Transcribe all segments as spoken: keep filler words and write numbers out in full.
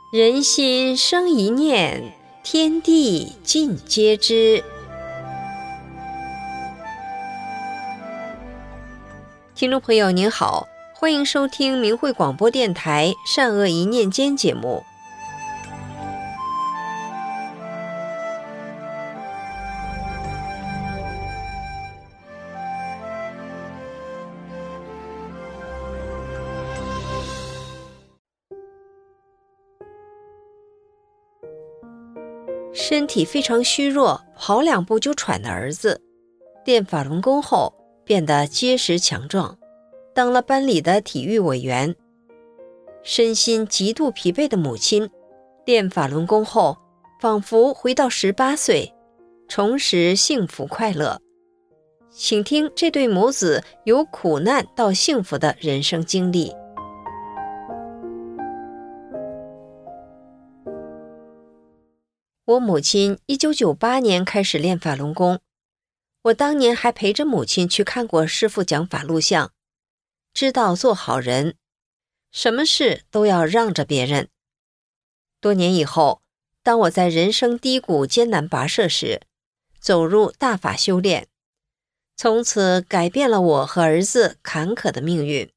人心生一念，天地尽皆知。听众朋友您好，欢迎收听明慧广播电台善恶一念间节目。身体非常虚弱，跑两步就喘的儿子，练法轮功后变得结实强壮，当了班里的体育委员。身心极度疲惫的母亲，练法轮功后仿佛回到十八岁，重拾幸福快乐。请听这对母子由苦难到幸福的人生经历。我母亲一九九八年开始练法轮功，我当年还陪着母亲去看过师父讲法录像，知道做好人，什么事都要让着别人。多年以后，当我在人生低谷艰难跋涉时，走入大法修炼，从此改变了我和儿子坎坷的命运。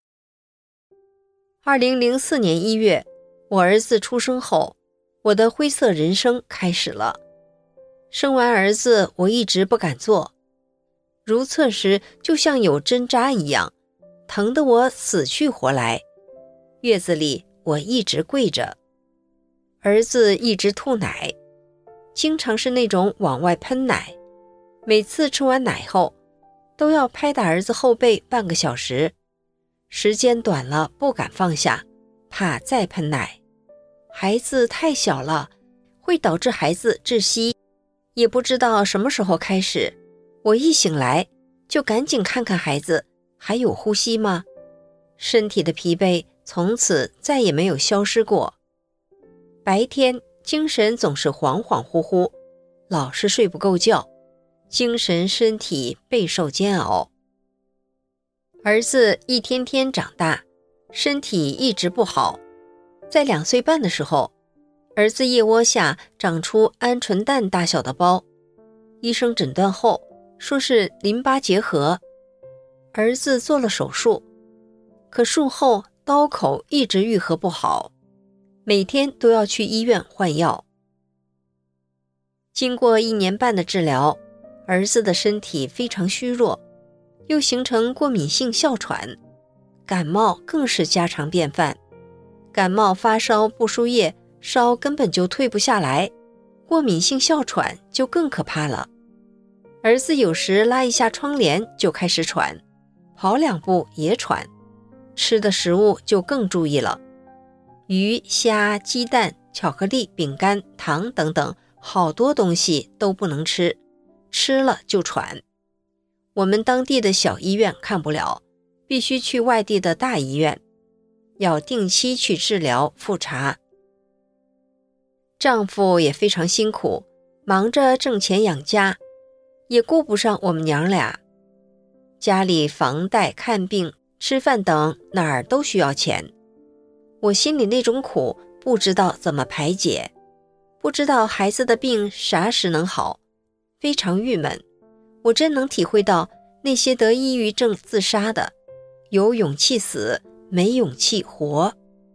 二零零四年一月，我儿子出生后，我的灰色人生开始了。生完儿子，我一直不敢坐，如厕时就像有针扎一样，疼得我死去活来。月子里我一直跪着，儿子一直吐奶，经常是那种往外喷奶，每次吃完奶后都要拍打儿子后背半个小时，时间短了不敢放下，怕再喷奶。孩子太小了，会导致孩子窒息。也不知道什么时候开始，我一醒来就赶紧看看孩子还有呼吸吗？身体的疲惫从此再也没有消失过。白天精神总是恍恍惚惚，老是睡不够觉，精神身体备受煎熬。儿子一天天长大，身体一直不好。在两岁半的时候，儿子腋窝下长出鹌鹑蛋大小的包，医生诊断后说是淋巴结核。儿子做了手术，可术后刀口一直愈合不好，每天都要去医院换药。经过一年半的治疗，儿子的身体非常虚弱，又形成过敏性哮喘，感冒更是家常便饭。感冒发烧不输液，烧根本就退不下来，过敏性哮喘就更可怕了。儿子有时拉一下窗帘就开始喘，跑两步也喘，吃的食物就更注意了，鱼、虾、鸡蛋、巧克力、饼干、糖等等，好多东西都不能吃，吃了就喘。我们当地的小医院看不了，必须去外地的大医院，要定期去治疗复查。丈夫也非常辛苦，忙着挣钱养家，也顾不上我们娘俩。家里房贷、看病、吃饭等哪儿都需要钱。我心里那种苦不知道怎么排解，不知道孩子的病啥时能好，非常郁闷。我真能体会到那些得抑郁症自杀的，有勇气死，没勇气活。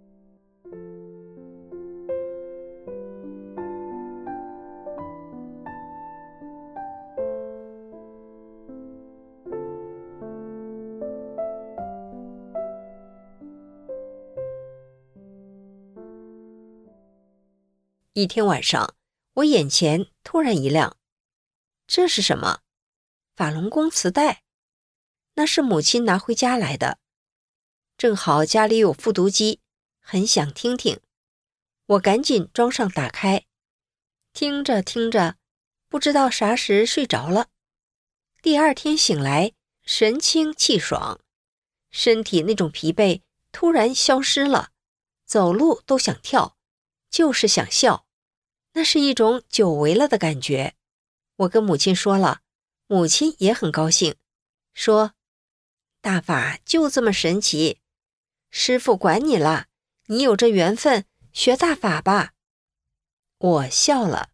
一天晚上，我眼前突然一亮，这是什么？法轮功磁带，那是母亲拿回家来的。正好家里有复读机，很想听听，我赶紧装上打开，听着听着，不知道啥时睡着了。第二天醒来，神清气爽，身体那种疲惫突然消失了，走路都想跳，就是想笑，那是一种久违了的感觉。我跟母亲说了，母亲也很高兴，说大法就这么神奇，师父管你了，你有这缘分， 学大法吧。我笑了。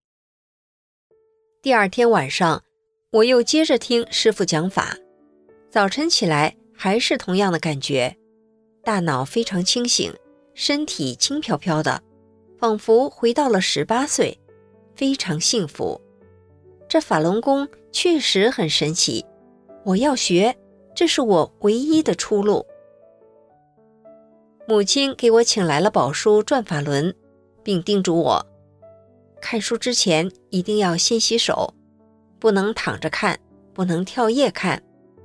第二天晚上，我又接着听师父讲法。早晨起来还是同样的感觉，大脑非常清醒，身体轻飘飘的，仿佛回到了十八岁，非常幸福。这法轮功确实很神奇，我要学，这是我唯一的出路。母亲给我请来了宝书转法轮，并叮嘱我，看书之前一定要先洗手，不能躺着看，不能跳页看。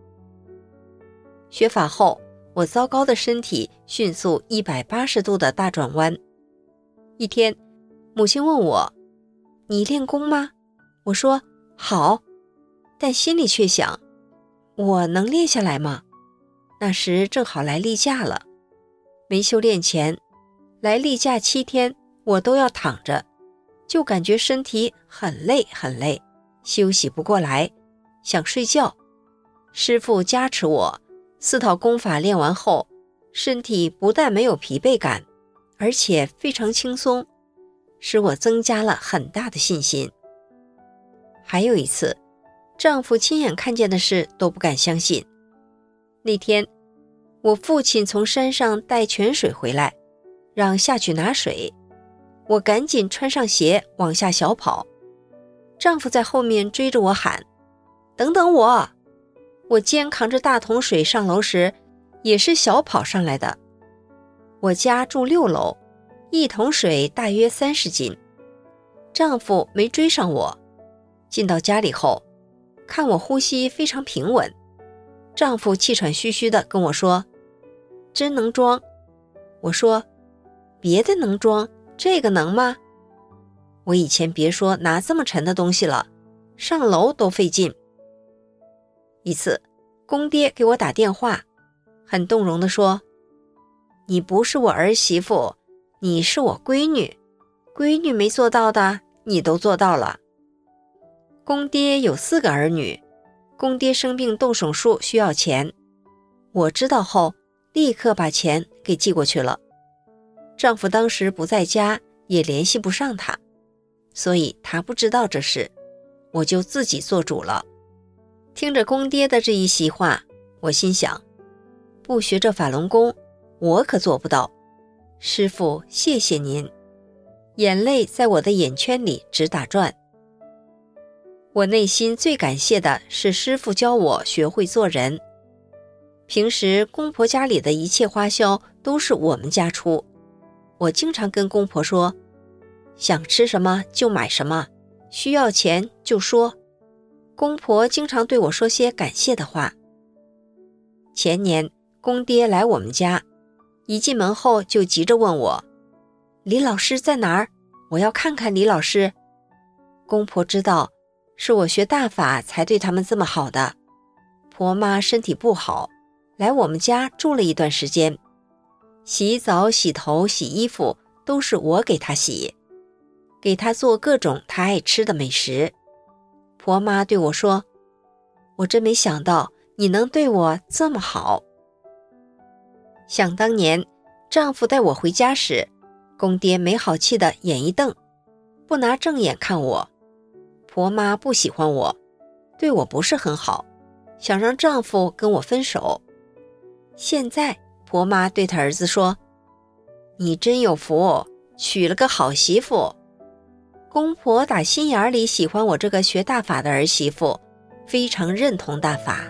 学法后，我糟糕的身体迅速一百八十度的大转弯。一天，母亲问我，你练功吗？我说好，但心里却想，我能练下来吗？那时正好来例假了，没修炼前，来例假七天我都要躺着，就感觉身体很累很累，休息不过来，想睡觉。师父加持我，四套功法练完后，身体不但没有疲惫感，而且非常轻松，使我增加了很大的信心。还有一次，丈夫亲眼看见的事都不敢相信。那天，我父亲从山上带泉水回来，让下去拿水，我赶紧穿上鞋往下小跑，丈夫在后面追着我喊，等等我。我肩扛着大桶水上楼时，也是小跑上来的。我家住六楼，一桶水大约三十斤。丈夫没追上我，进到家里后，看我呼吸非常平稳，丈夫气喘吁吁地跟我说，真能装。我说，别的能装，这个能吗？我以前别说拿这么沉的东西了，上楼都费劲。一次，公爹给我打电话，很动容地说，你不是我儿媳妇，你是我闺女，闺女没做到的，你都做到了。公爹有四个儿女，公爹生病动手术需要钱，我知道后立刻把钱给寄过去了。丈夫当时不在家，也联系不上他，所以他不知道这事，我就自己做主了。听着公爹的这一席话，我心想，不学这法轮功，我可做不到。师父，谢谢您。眼泪在我的眼圈里直打转。我内心最感谢的是师父教我学会做人。平时公婆家里的一切花销都是我们家出，我经常跟公婆说，想吃什么就买什么，需要钱就说。公婆经常对我说些感谢的话。前年公爹来我们家，一进门后就急着问我，李老师在哪儿？我要看看李老师。公婆知道是我学大法才对他们这么好的。婆妈身体不好，来我们家住了一段时间，洗澡洗头洗衣服都是我给她洗，给她做各种她爱吃的美食。婆妈对我说，我真没想到你能对我这么好。想当年丈夫带我回家时，公爹没好气的眼一瞪，不拿正眼看我。婆妈不喜欢我，对我不是很好，想让丈夫跟我分手。现在婆妈对她儿子说，你真有福，娶了个好媳妇。公婆打心眼里喜欢我这个学大法的儿媳妇，非常认同大法。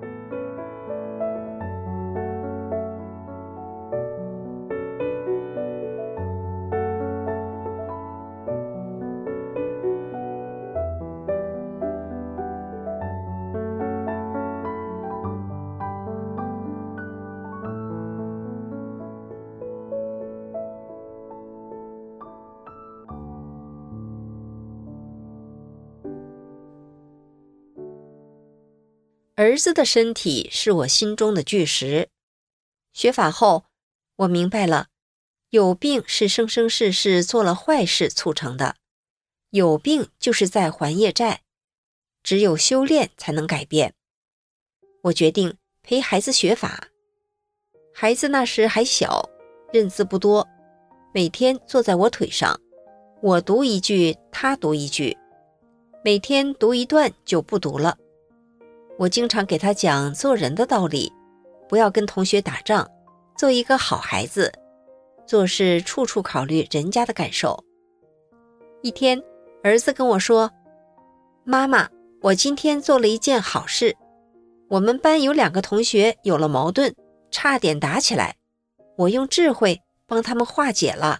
儿子的身体是我心中的巨石。学法后，我明白了，有病是生生世世做了坏事促成的，有病就是在还业债，只有修炼才能改变。我决定陪孩子学法。孩子那时还小，认字不多， 每天坐在我腿上，我读一句，他读一句，每天读一段就不读了。我经常给他讲做人的道理，不要跟同学打仗，做一个好孩子，做事处处考虑人家的感受。一天，儿子跟我说，妈妈，我今天做了一件好事，我们班有两个同学有了矛盾，差点打起来，我用智慧帮他们化解了。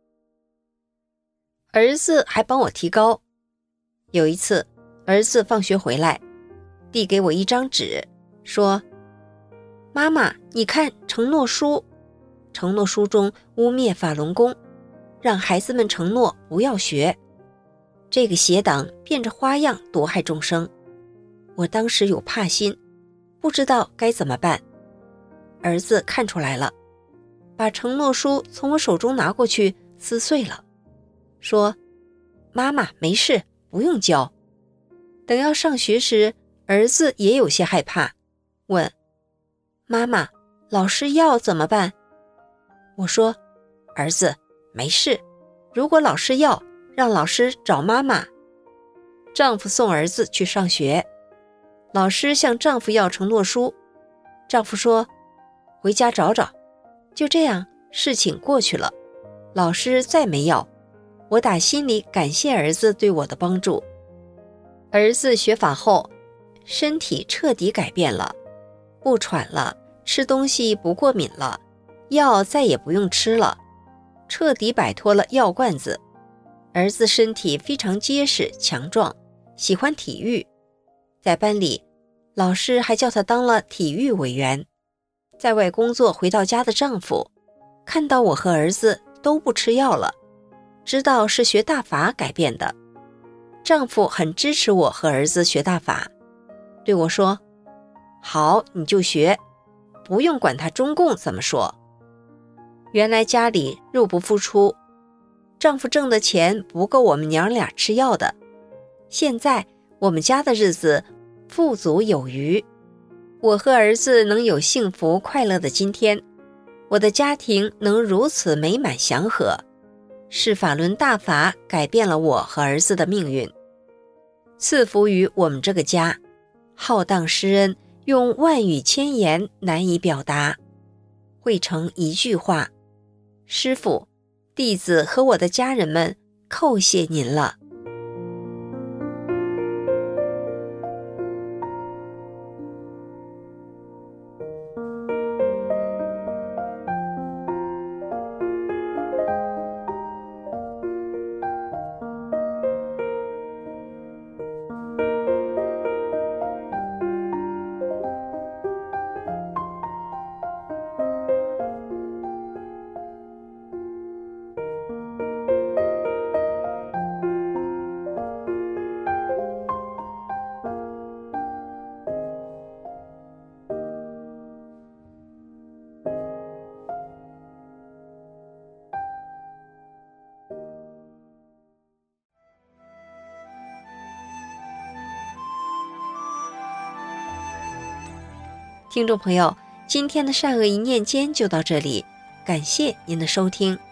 儿子还帮我提高。有一次，儿子放学回来，递给我一张纸，说，妈妈，你看承诺书，承诺书中污蔑法轮功，让孩子们承诺不要学，这个邪党变着花样毒害众生。我当时有怕心，不知道该怎么办。儿子看出来了，把承诺书从我手中拿过去撕碎了，说，妈妈没事，不用教。等要上学时，儿子也有些害怕，问，妈妈，老师要怎么办？我说，儿子，没事，如果老师要，让老师找妈妈。丈夫送儿子去上学，老师向丈夫要承诺书，丈夫说，回家找找。就这样，事情过去了，老师再没要。我打心里感谢儿子对我的帮助。儿子学法后，身体彻底改变了，不喘了，吃东西不过敏了，药再也不用吃了，彻底摆脱了药罐子。儿子身体非常结实强壮，喜欢体育，在班里，老师还叫他当了体育委员。在外工作回到家的丈夫，看到我和儿子都不吃药了，知道是学大法改变的。丈夫很支持我和儿子学大法，对我说，好，你就学，不用管他中共怎么说。原来家里入不敷出，丈夫挣的钱不够我们娘俩吃药的，现在我们家的日子富足有余，我和儿子能有幸福快乐的今天，我的家庭能如此美满祥和，是法轮大法改变了我和儿子的命运，赐福于我们这个家，浩荡施恩，用万语千言难以表达，汇成一句话，师父，弟子和我的家人们叩谢您了。听众朋友，今天的善恶一念间就到这里，感谢您的收听。